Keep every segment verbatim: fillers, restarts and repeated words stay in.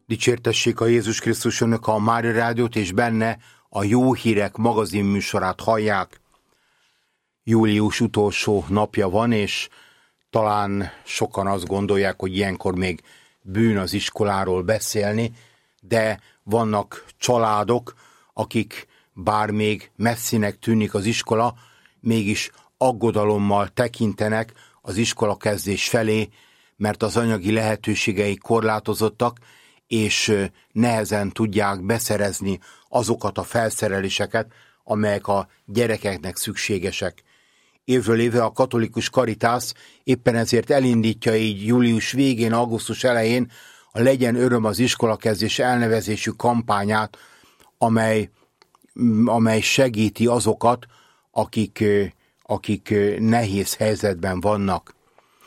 Dicsértessék a Jézus Krisztus, önök a Mária Rádiót, és benne a Jó Hírek magazin műsorát hallják. Július utolsó napja van, és talán sokan azt gondolják, hogy ilyenkor még bűn az iskoláról beszélni, de vannak családok, akik bár még messzinek tűnik az iskola, mégis aggodalommal tekintenek az iskolakezdés felé, mert az anyagi lehetőségeik korlátozottak, és nehezen tudják beszerezni azokat a felszereléseket, amelyek a gyerekeknek szükségesek. Évről évre a katolikus Caritas éppen ezért elindítja így július végén, augusztus elején a Legyen öröm az iskolakezdés elnevezésű kampányát, amely, amely segíti azokat, akik, akik nehéz helyzetben vannak.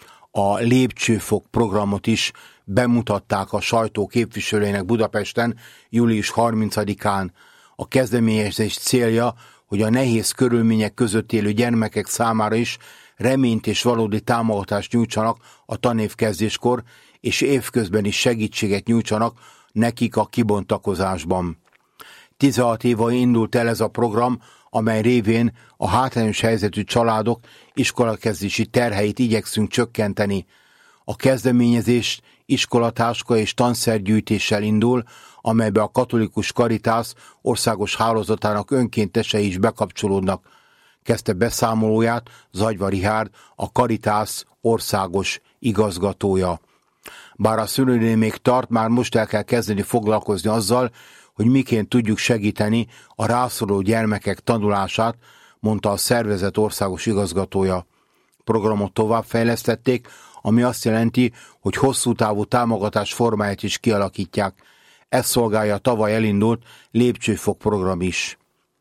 A lépcsőfok programot is bemutatták a sajtó képviselőinek Budapesten július harmincadikán. A kezdeményezés célja, hogy a nehéz körülmények között élő gyermekek számára is reményt és valódi támogatást nyújtsanak a tanévkezdéskor, és évközben is segítséget nyújtsanak nekik a kibontakozásban. tizenhat éve indult el ez a program, amely révén a hátrányos helyzetű családok iskolakezdési terheit igyekszünk csökkenteni. A kezdeményezés iskolatáska és tanszergyűjtéssel indul, amelybe a katolikus Caritas országos hálózatának önkéntesei is bekapcsolódnak. Kezdte beszámolóját Zagyva Richárd, a Caritas országos igazgatója. Bár a szülőnél még tart, már most el kell kezdeni foglalkozni azzal, hogy miként tudjuk segíteni a rászoruló gyermekek tanulását, mondta a szervezet országos igazgatója. Programot továbbfejlesztették, ami azt jelenti, hogy hosszú távú támogatás formáját is kialakítják. Ezt szolgálja a tavaly elindult lépcsőfok program is.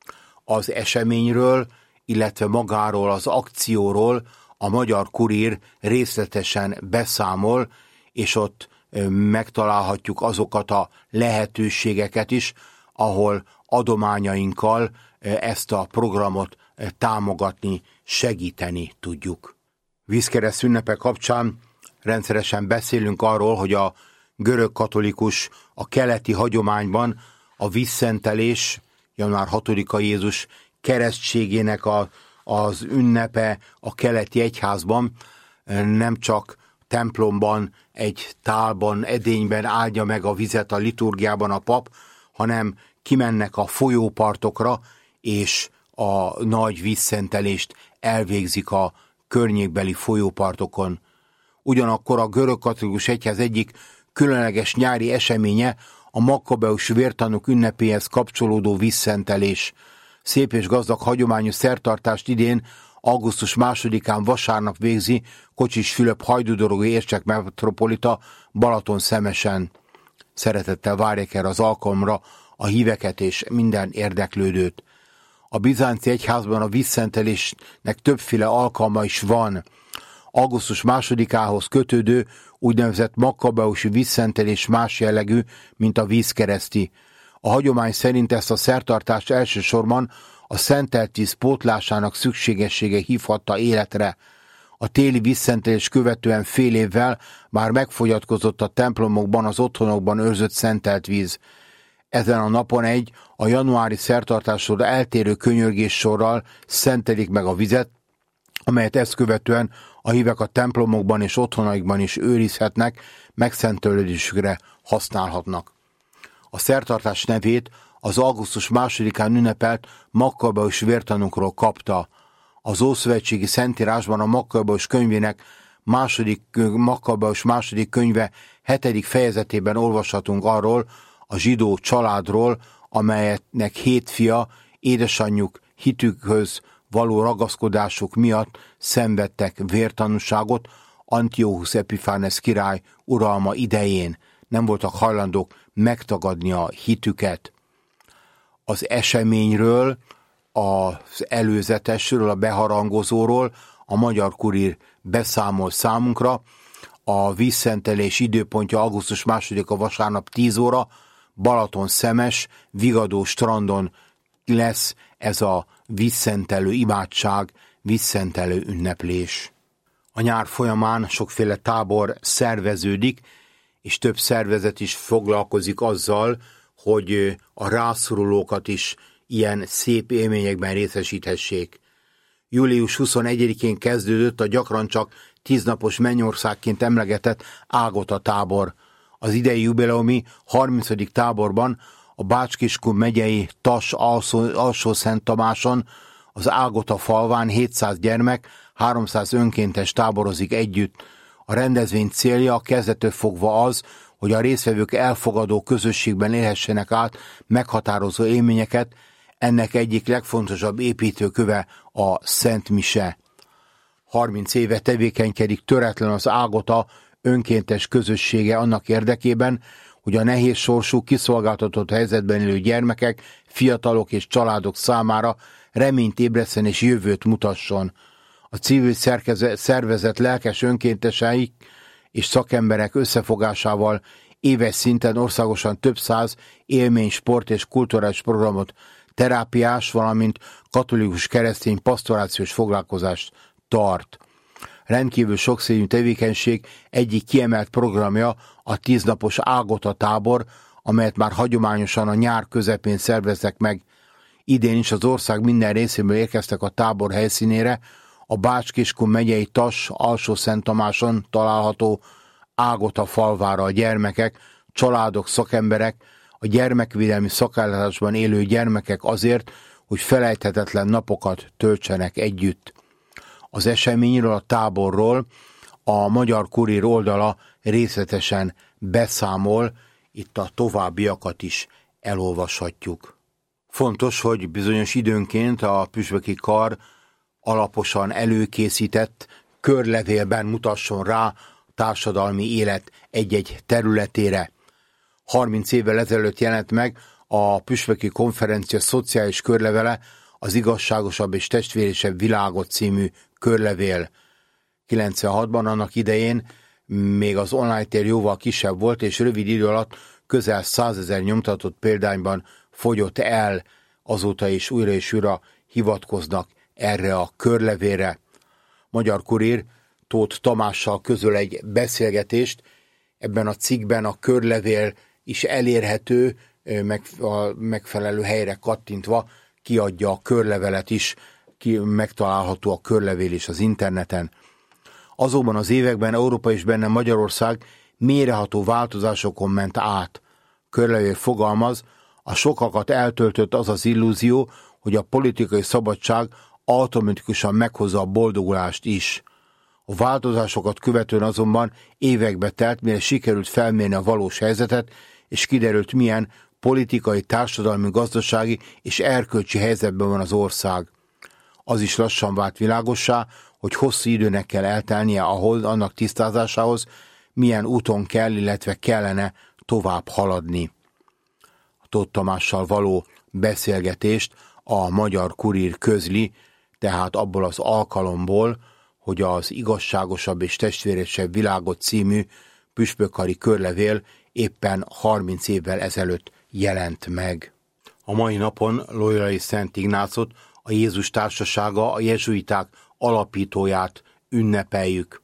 Az eseményről, illetve magáról az akcióról a Magyar Kurír részletesen beszámol, és ott megtalálhatjuk azokat a lehetőségeket is, ahol adományainkkal ezt a programot támogatni, segíteni tudjuk. Vízkereszt ünnepe kapcsán rendszeresen beszélünk arról, hogy a görög katolikus, a keleti hagyományban a vízszentelés, január hatodika Jézus keresztségének a, az ünnepe a keleti egyházban nem csak templomban, egy tálban, edényben áldja meg a vizet a liturgiában a pap, hanem kimennek a folyópartokra, és a nagy vízszentelést elvégzik a környékbeli folyópartokon. Ugyanakkor a görög katolikus egyház egyik különleges nyári eseménye a Makkabeus vértanúk ünnepéhez kapcsolódó vízszentelés. Szép és gazdag hagyományos szertartást idén augusztus másodikán vasárnap végzi Kocsis Fülöp hajdúdorogi ércsek metropolita Balatonszemesen. Szeretettel várják erre az alkalomra a híveket és minden érdeklődőt. A bizánci egyházban a vízszentelésnek többféle alkalma is van. augusztus másodikához kötődő úgynevezett makkabeusi vízszentelés más jellegű, mint a vízkereszti. A hagyomány szerint ezt a szertartást elsősorban a szentelt víz pótlásának szükségessége hívhatta életre. A téli vízszentelés követően fél évvel már megfogyatkozott a templomokban, az otthonokban őrzött szentelt víz. Ezen a napon egy a januári szertartásról eltérő könyörgés sorral szentelik meg a vizet, amelyet ezt követően a hívek a templomokban és otthonaikban is őrizhetnek, megszentelődésükre használhatnak. A szertartás nevét az augusztus másodikán ünnepelt Makkabeus vértanúkról kapta. Az Ószövetségi Szentírásban a Makkabeus könyvének második, Makkabeus második könyve hetedik fejezetében olvashatunk arról a zsidó családról, amelynek hét fia édesanyjuk hitükhöz való ragaszkodásuk miatt szenvedtek vértanúságot Antiochus Epiphanes király uralma idején. Nem voltak hajlandók megtagadni a hitüket. Az eseményről, az előzetesről, a beharangozóról a Magyar Kurír beszámol számunkra. A vízszentelés időpontja augusztus másodika vasárnap tíz óra, Balaton-Szemes, Vigadó strandon lesz ez a vízszentelő imádság, vízszentelő ünneplés. A nyár folyamán sokféle tábor szerveződik, és több szervezet is foglalkozik azzal, hogy a rászorulókat is ilyen szép élményekben részesíthessék. július huszonegyedikén kezdődött a gyakran csak tíznapos mennyországként emlegetett Ágota tábor. Az idei jubileumi harmincadik táborban a Bács-Kiskun megyei Tas Alsó-Szent Tamáson az Ágota falván hétszáz gyermek, háromszáz önkéntes táborozik együtt. A rendezvény célja kezdettől fogva az, hogy a résztvevők elfogadó közösségben élhessenek át meghatározó élményeket, ennek egyik legfontosabb építőköve a Szent Mise. harminc éve tevékenykedik töretlen az Ágota önkéntes közössége annak érdekében, hogy a nehéz sorsú, kiszolgáltatott helyzetben élő gyermekek, fiatalok és családok számára reményt ébresszen és jövőt mutasson. A civil szervezet lelkes önkéntesei és szakemberek összefogásával éves szinten országosan több száz élmény, sport és kulturális programot, terápiás, valamint katolikus keresztény pastorációs foglalkozást tart. Rendkívül sokszínű tevékenység egyik kiemelt programja a tíznapos Ágota tábor, amelyet már hagyományosan a nyár közepén szerveztek meg. Idén is az ország minden részéből érkeztek a tábor helyszínére, a Bács-Kiskun megyei Tas Alsó-Szent Tamáson található Ágota falvára a gyermekek, családok, szakemberek, a gyermekvédelmi szakellátásban élő gyermekek azért, hogy felejthetetlen napokat töltsenek együtt. Az eseményről, a táborról a Magyar Kurír oldala részletesen beszámol, itt a továbbiakat is elolvashatjuk. Fontos, hogy bizonyos időnként a püspöki kar alaposan előkészített körlevélben mutasson rá a társadalmi élet egy-egy területére. harminc évvel ezelőtt jelent meg a püspöki konferencia szociális körlevele, az Igazságosabb és Testvérésebb világot című körlevél. kilencvenhatban annak idején még az online tér jóval kisebb volt, és rövid idő alatt közel százezer nyomtatott példányban fogyott el, azóta is újra és újra hivatkoznak erre a körlevélre. Magyar Kurír Tóth Tamással közöl egy beszélgetést, ebben a cikkben a körlevél is elérhető, a megfelelő helyre kattintva kiadja a körlevelet is, ki megtalálható a körlevél is az interneten. Azonban az években Európa és benne Magyarország mélyreható változásokon ment át. Körlevél fogalmaz, a sokakat eltöltött az az illúzió, hogy a politikai szabadság automatikusan meghozza a boldogulást is. A változásokat követően azonban évekbe telt, mire sikerült felmérni a valós helyzetet, és kiderült, milyen politikai, társadalmi, gazdasági és erkölcsi helyzetben van az ország. Az is lassan vált világossá, hogy hosszú időnek kell eltelnie ahhoz, annak tisztázásához, milyen úton kell, illetve kellene tovább haladni. A Tóth Tamással való beszélgetést a Magyar Kurír közli, tehát abból az alkalomból, hogy az Igazságosabb és Testvérésebb világot című püspökkari körlevél éppen harminc évvel ezelőtt jelent meg. A mai napon Loyolai Szent Ignácot, a Jézus Társasága, a jezsuiták alapítóját ünnepeljük.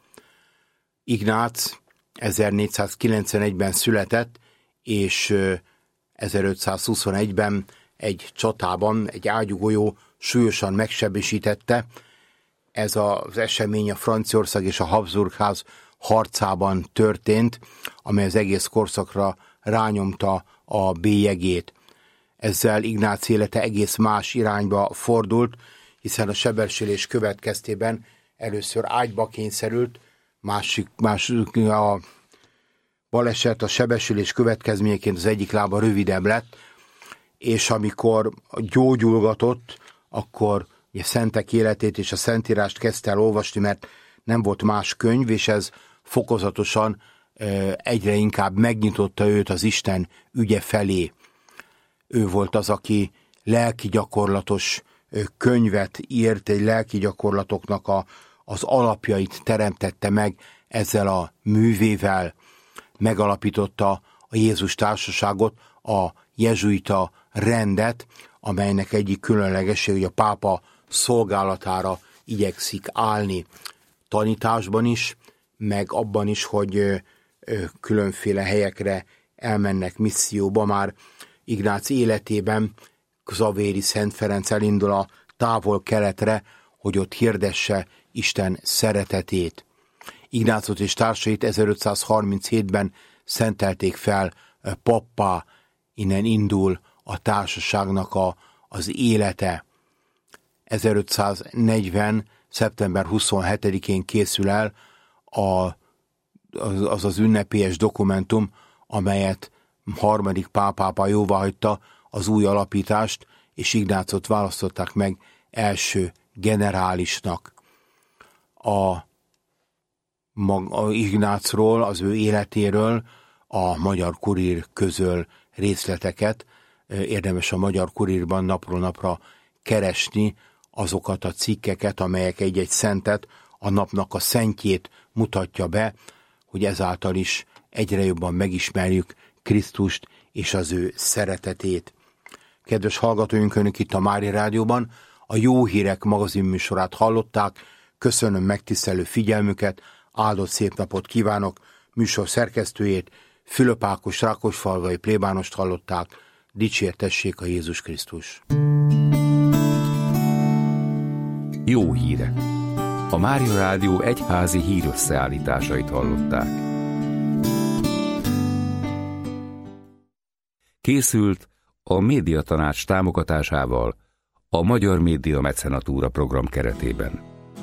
Ignác ezernégyszázkilencvenegyben született, és ezerötszázhuszonegyben egy csatában egy ágyúgolyó súlyosan megsebesítette. Ez az esemény a Franciaország és a Habsburgház harcában történt, amely az egész korszakra rányomta a bélyegét. Ezzel Ignác élete egész más irányba fordult, hiszen a sebesülés következtében először ágyba kényszerült, másik, másik a baleset, a sebesülés következményeként az egyik lába rövidebb lett, és amikor gyógyulgatott, akkor a szentek életét és a Szentírást kezdte el olvasni, mert nem volt más könyv, és ez fokozatosan egyre inkább megnyitotta őt az Isten ügye felé. Ő volt az, aki lelki gyakorlatos könyvet írt, egy lelki gyakorlatoknak a, az alapjait teremtette meg ezzel a művével, megalapította a Jézus Társaságot, a jezsuita rendet, amelynek egyik különlegesség, hogy a pápa szolgálatára igyekszik állni tanításban is, meg abban is, hogy különféle helyekre elmennek misszióba. Már Ignác életében Xavéri Szent Ferenc elindul a távol-keletre, hogy ott hirdesse Isten szeretetét. Ignácot és társait ezerötszázharminchétben szentelték fel pappá, innen indul a társaságnak a, az élete. ezerötszáznegyven. szeptember huszonhetedikén készül el a, az az ünnepélyes dokumentum, amelyet harmadik Pál pápa jóváhagyta, az új alapítást, és Ignácot választották meg első generálisnak. A, a Ignácról, az ő életéről a Magyar Kurír közöl részleteket. Érdemes a Magyar Kurírban napról napra keresni azokat a cikkeket, amelyek egy-egy szentet, a napnak a szentjét mutatja be, hogy ezáltal is egyre jobban megismerjük Krisztust és az ő szeretetét. Kedves hallgatóink, önök itt a Mária Rádióban a Jó Hírek magazinműsorát hallották. Köszönöm megtisztelő figyelmüket, áldott szép napot kívánok. Műsor szerkesztőjét, Fülöp Ákos rákosfalvai plébánost hallották. Dicsértessék a Jézus Krisztus! Jó hírek! A Mária Rádió egyházi hírösszeállításait hallották. Készült a Médiatanács támogatásával a Magyar Média Mecenatúra program keretében.